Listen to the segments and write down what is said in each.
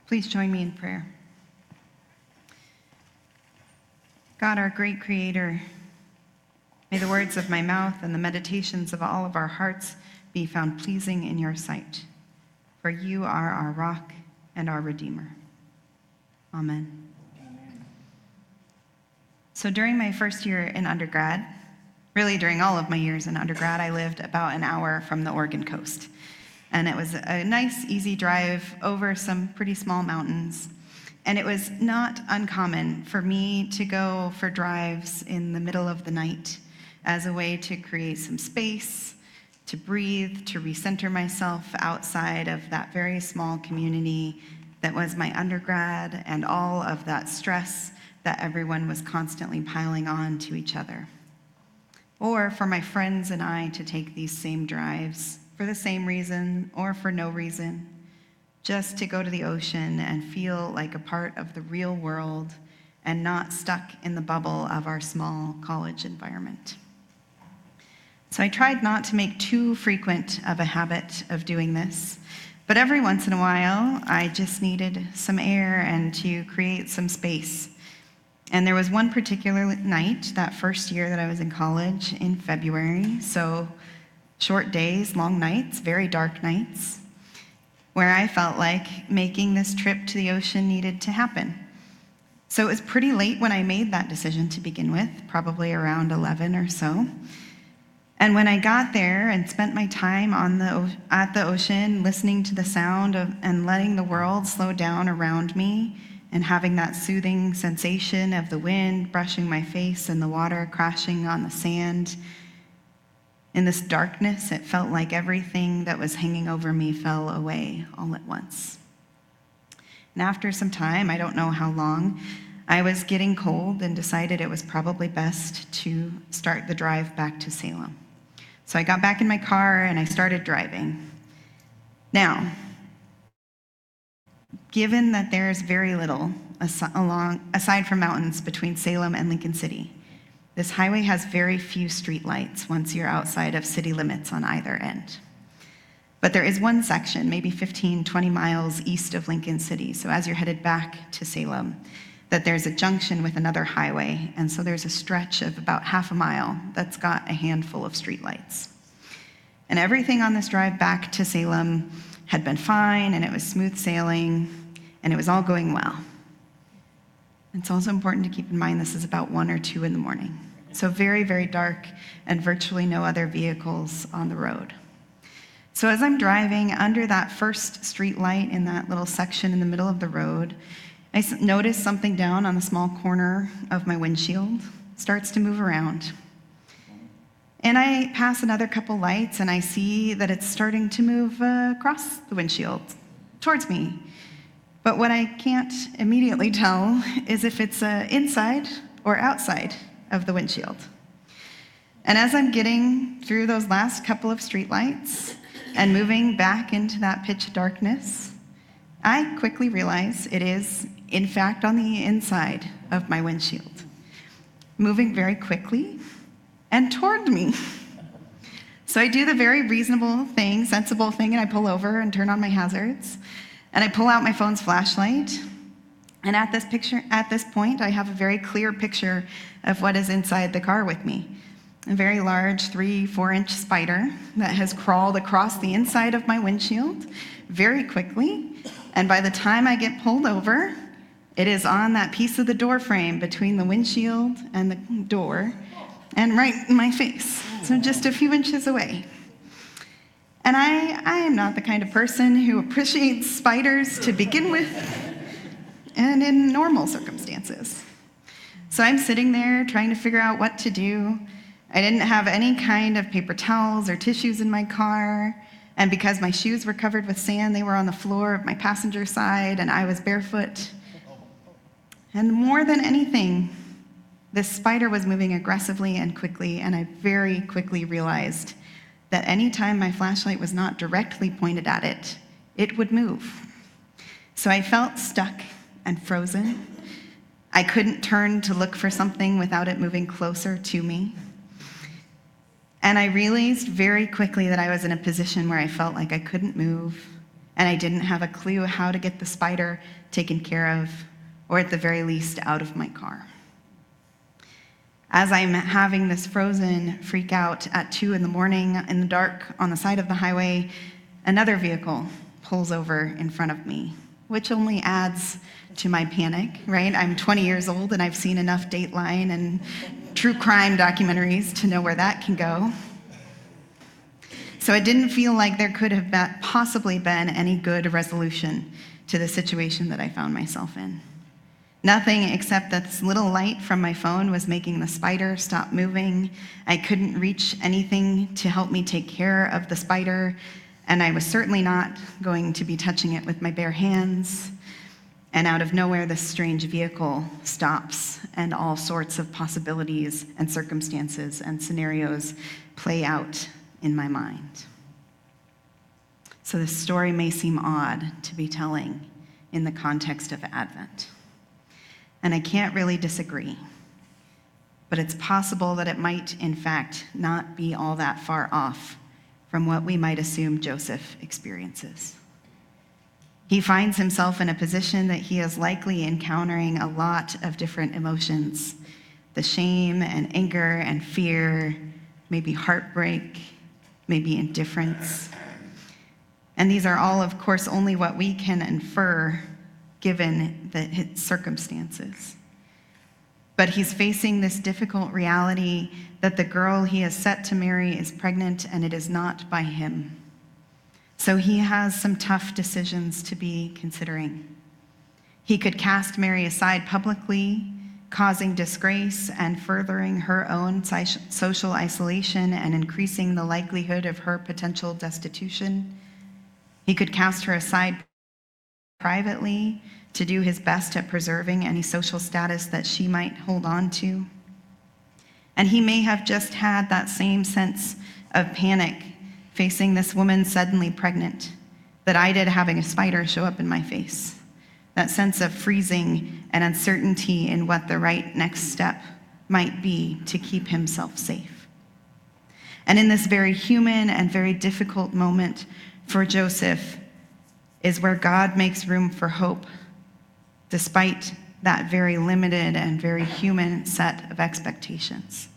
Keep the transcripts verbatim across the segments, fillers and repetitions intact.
Please join me in prayer. God, our great creator, may the words of my mouth and the meditations of all of our hearts be found pleasing in your sight. For you are our rock and our redeemer. Amen. Amen. So during my first year in undergrad, really during all of my years in undergrad, I lived about an hour from the Oregon coast. And it was a nice, easy drive over some pretty small mountains. And it was not uncommon for me to go for drives in the middle of the night as a way to create some space, to breathe, to recenter myself outside of that very small community that was my undergrad and all of that stress that everyone was constantly piling on to each other. Or for my friends and I to take these same drives for the same reason or for no reason, just to go to the ocean and feel like a part of the real world and not stuck in the bubble of our small college environment. So I tried not to make too frequent of a habit of doing this, but every once in a while, I just needed some air and to create some space. And there was one particular night, that first year that I was in college in February, so short days, long nights, very dark nights, where I felt like making this trip to the ocean needed to happen. So it was pretty late when I made that decision to begin with, probably around eleven or so. And when I got there and spent my time on the at the ocean, listening to the sound of and letting the world slow down around me and having that soothing sensation of the wind brushing my face and the water crashing on the sand, in this darkness, it felt like everything that was hanging over me fell away all at once. And after some time, I don't know how long, I was getting cold and decided it was probably best to start the drive back to Salem. So I got back in my car and I started driving. Now, given that there's very little along, aside from mountains between Salem and Lincoln City, this highway has very few street lights once you're outside of city limits on either end. But there is one section, maybe fifteen, twenty miles east of Lincoln City, so as you're headed back to Salem, that there's a junction with another highway, and so there's a stretch of about half a mile that's got a handful of streetlights. And everything on this drive back to Salem had been fine, and it was smooth sailing, and it was all going well. It's also important to keep in mind this is about one or two in the morning. So very, very dark, and virtually no other vehicles on the road. So as I'm driving under that first street light in that little section in the middle of the road, I notice something down on the small corner of my windshield starts to move around. And I pass another couple lights and I see that it's starting to move uh, across the windshield towards me. But what I can't immediately tell is if it's uh, inside or outside of the windshield. And as I'm getting through those last couple of streetlights and moving back into that pitch darkness, I quickly realize it is, in fact, on the inside of my windshield, moving very quickly and toward me. So I do the very reasonable thing, sensible thing, and I pull over and turn on my hazards, and I pull out my phone's flashlight. And at this picture, at this point, I have a very clear picture of what is inside the car with me. A very large three, four inch spider that has crawled across the inside of my windshield very quickly. And by the time I get pulled over, it is on that piece of the door frame between the windshield and the door and right in my face. So just a few inches away. And I, I am not the kind of person who appreciates spiders to begin with and in normal circumstances. So I'm sitting there trying to figure out what to do. I didn't have any kind of paper towels or tissues in my car. And because my shoes were covered with sand, they were on the floor of my passenger side and I was barefoot. And more than anything, this spider was moving aggressively and quickly, and I very quickly realized that any time my flashlight was not directly pointed at it, it would move. So I felt stuck and frozen. I couldn't turn to look for something without it moving closer to me. And I realized very quickly that I was in a position where I felt like I couldn't move and I didn't have a clue how to get the spider taken care of, or at the very least, out of my car. As I'm having this frozen freak out at two in the morning in the dark on the side of the highway, another vehicle pulls over in front of me, which only adds to my panic, right? I'm twenty years old and I've seen enough Dateline and true crime documentaries to know where that can go. So it didn't feel like there could have been, possibly been any good resolution to the situation that I found myself in. Nothing except that this little light from my phone was making the spider stop moving. I couldn't reach anything to help me take care of the spider, and I was certainly not going to be touching it with my bare hands. And out of nowhere, this strange vehicle stops, and all sorts of possibilities and circumstances and scenarios play out in my mind. So this story may seem odd to be telling in the context of Advent. And I can't really disagree. But it's possible that it might, in fact, not be all that far off from what we might assume Joseph experiences. He finds himself in a position that he is likely encountering a lot of different emotions: the shame and anger and fear, maybe heartbreak, maybe indifference. And these are all, of course, only what we can infer given the his circumstances. But he's facing this difficult reality that the girl he is set to marry is pregnant, and it is not by him. So he has some tough decisions to be considering. He could cast Mary aside publicly, causing disgrace and furthering her own social isolation and increasing the likelihood of her potential destitution. He could cast her aside privately to do his best at preserving any social status that she might hold on to. And he may have just had that same sense of panic facing this woman suddenly pregnant that I did having a spider show up in my face. That sense of freezing and uncertainty in what the right next step might be to keep himself safe. And in this very human and very difficult moment for Joseph is where God makes room for hope, despite that very limited and very human set of expectations.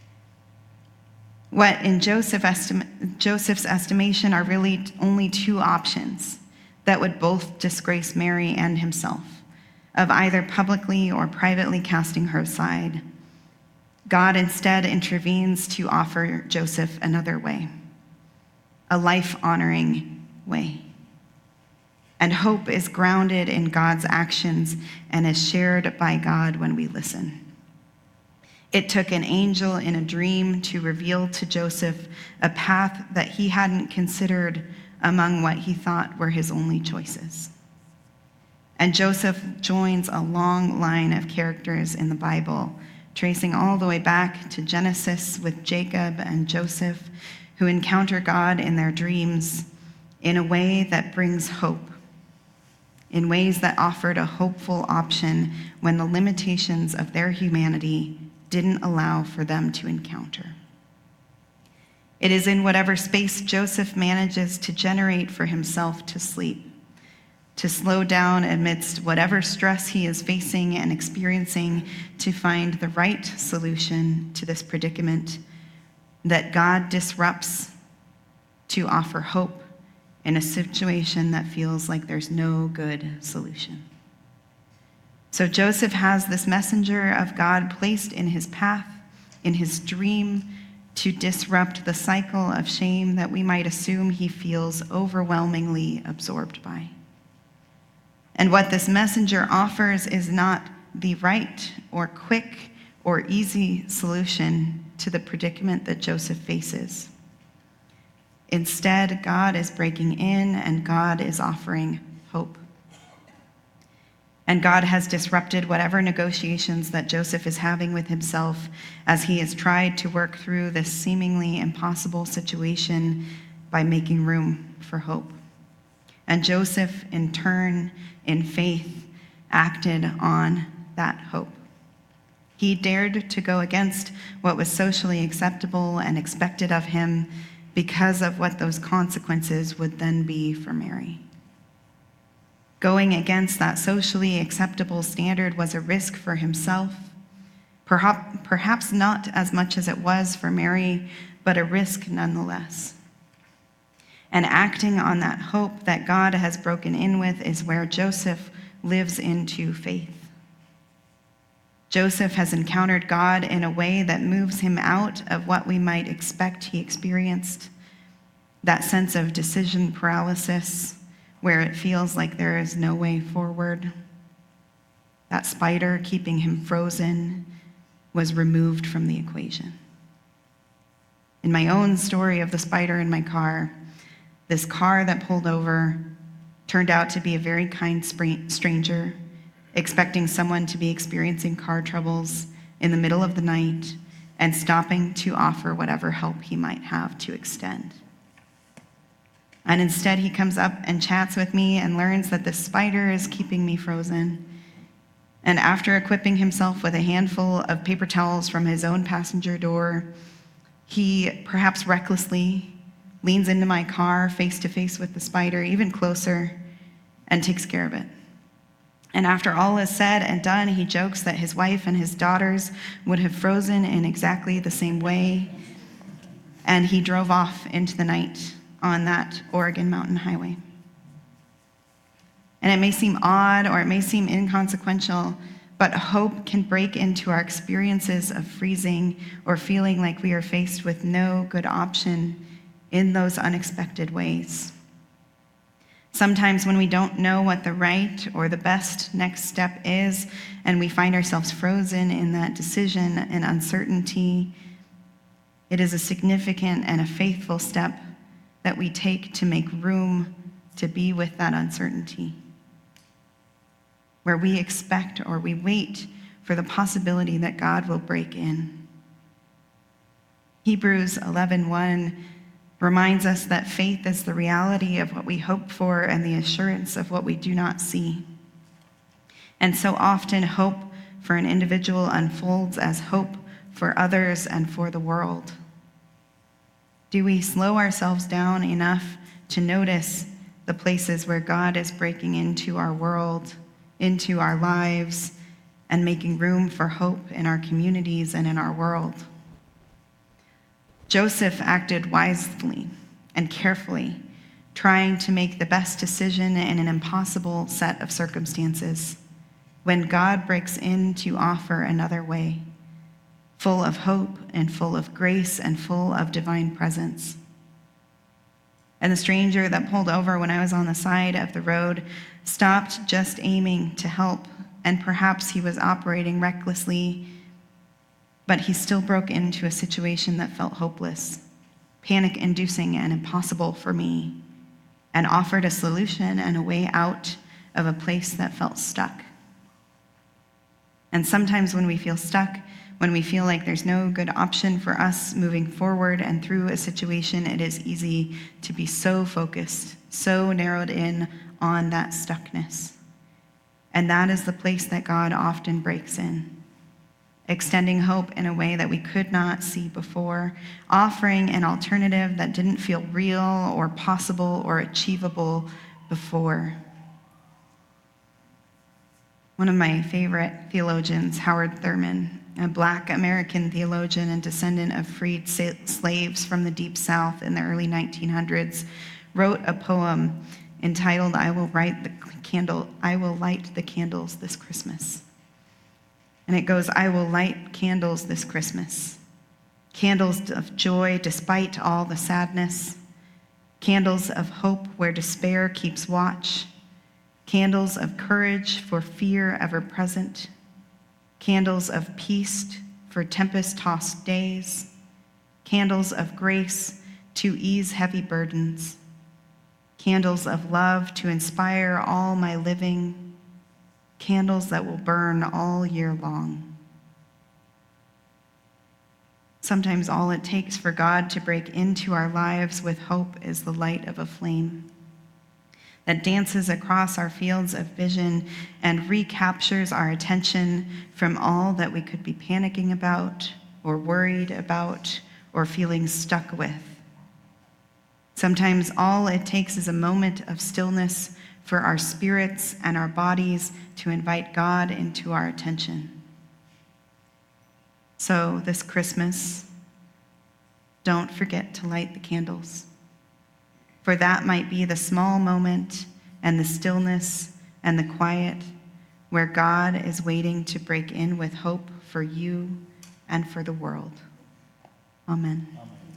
What in Joseph estim- Joseph's estimation are really only two options that would both disgrace Mary and himself, of either publicly or privately casting her aside. God instead intervenes to offer Joseph another way, a life-honoring way. And hope is grounded in God's actions and is shared by God when we listen. It took an angel in a dream to reveal to Joseph a path that he hadn't considered among what he thought were his only choices. And Joseph joins a long line of characters in the Bible, tracing all the way back to Genesis with Jacob and Joseph, who encounter God in their dreams in a way that brings hope, in ways that offered a hopeful option when the limitations of their humanity didn't allow for them to encounter. It is in whatever space Joseph manages to generate for himself to sleep, to slow down amidst whatever stress he is facing and experiencing to find the right solution to this predicament, that God disrupts to offer hope in a situation that feels like there's no good solution. So Joseph has this messenger of God placed in his path, in his dream, to disrupt the cycle of shame that we might assume he feels overwhelmingly absorbed by. And what this messenger offers is not the right or quick or easy solution to the predicament that Joseph faces. Instead, God is breaking in and God is offering hope. And God has disrupted whatever negotiations that Joseph is having with himself as he has tried to work through this seemingly impossible situation by making room for hope. And Joseph, in turn, in faith, acted on that hope. He dared to go against what was socially acceptable and expected of him because of what those consequences would then be for Mary. Going against that socially acceptable standard was a risk for himself, perhaps, perhaps not as much as it was for Mary, but a risk nonetheless. And acting on that hope that God has broken in with is where Joseph lives into faith. Joseph has encountered God in a way that moves him out of what we might expect he experienced, that sense of decision paralysis where it feels like there is no way forward. That spider keeping him frozen was removed from the equation. In my own story of the spider in my car, this car that pulled over turned out to be a very kind stranger, expecting someone to be experiencing car troubles in the middle of the night and stopping to offer whatever help he might have to extend. And instead, he comes up and chats with me and learns that the spider is keeping me frozen. And after equipping himself with a handful of paper towels from his own passenger door, he perhaps recklessly leans into my car face to face with the spider, even closer, and takes care of it. And after all is said and done, he jokes that his wife and his daughters would have frozen in exactly the same way. And he drove off into the night on that Oregon mountain highway. And it may seem odd or it may seem inconsequential, but hope can break into our experiences of freezing or feeling like we are faced with no good option in those unexpected ways. Sometimes when we don't know what the right or the best next step is, and we find ourselves frozen in that decision and uncertainty, it is a significant and a faithful step that we take to make room to be with that uncertainty, where we expect or we wait for the possibility that God will break in. Hebrews eleven one reminds us that faith is the reality of what we hope for and the assurance of what we do not see. And so often, hope for an individual unfolds as hope for others and for the world. Do we slow ourselves down enough to notice the places where God is breaking into our world, into our lives, and making room for hope in our communities and in our world? Joseph acted wisely and carefully, trying to make the best decision in an impossible set of circumstances, when God breaks in to offer another way, full of hope and full of grace and full of divine presence. And the stranger that pulled over when I was on the side of the road stopped just aiming to help, and perhaps he was operating recklessly, but he still broke into a situation that felt hopeless, panic-inducing and impossible for me, and offered a solution and a way out of a place that felt stuck. And sometimes when we feel stuck, when we feel like there's no good option for us moving forward and through a situation, it is easy to be so focused, so narrowed in on that stuckness. And that is the place that God often breaks in, extending hope in a way that we could not see before, offering an alternative that didn't feel real or possible or achievable before. One of my favorite theologians, Howard Thurman, a Black American theologian and descendant of freed slaves from the Deep South in the early nineteen hundreds, wrote a poem entitled, I will write the candle, I will light the candles this Christmas. And it goes, I will light candles this Christmas, candles of joy despite all the sadness, candles of hope where despair keeps watch, candles of courage for fear ever present, candles of peace for tempest-tossed days, candles of grace to ease heavy burdens, candles of love to inspire all my living, candles that will burn all year long. Sometimes all it takes for God to break into our lives with hope is the light of a flame that dances across our fields of vision and recaptures our attention from all that we could be panicking about or worried about or feeling stuck with. Sometimes all it takes is a moment of stillness for our spirits and our bodies to invite God into our attention. So this Christmas, don't forget to light the candles, for that might be the small moment and the stillness and the quiet where God is waiting to break in with hope for you and for the world. Amen. Amen.